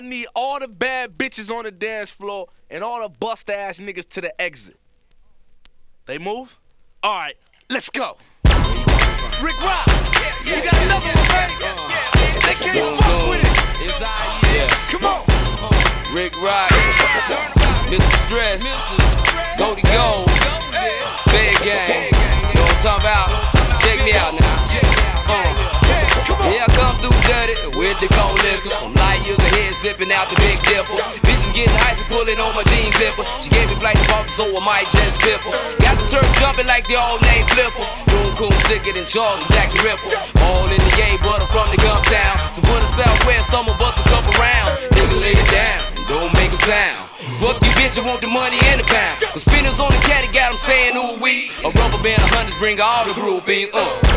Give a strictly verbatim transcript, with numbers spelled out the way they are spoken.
Need all the bad bitches on the dance floor and all the bust ass niggas to the exit. They move? Alright, let's go. Rick Rock, you got another one, man. They can't fuck with it. It's our year. Come on. Rick Rock, Mister Stress, Goldie Gold, Big Gang. You know what I'm talking about? Check me out now. Uh. Yeah, I come through dirty with the cold liquor. I'm light years ahead, sipping out the Big Dipper. Bitches getting hyped and pulling on my jeans zipper. She gave me flight to Boston, so I might just flip her. Got the turf jumping like the old name Flipper. Doing cool sicker than Charles and Jack the Ripper. All in the yay, but I'm from the gum town. So for the Southwest, some of us a couple rounds. Nigga lay it down, and don't make a sound. Fuck you bitch, I want the money in the pound. Cause spinners on the caddy got them saying ooh wee. A rubber band of hundreds bring all the groupies, uh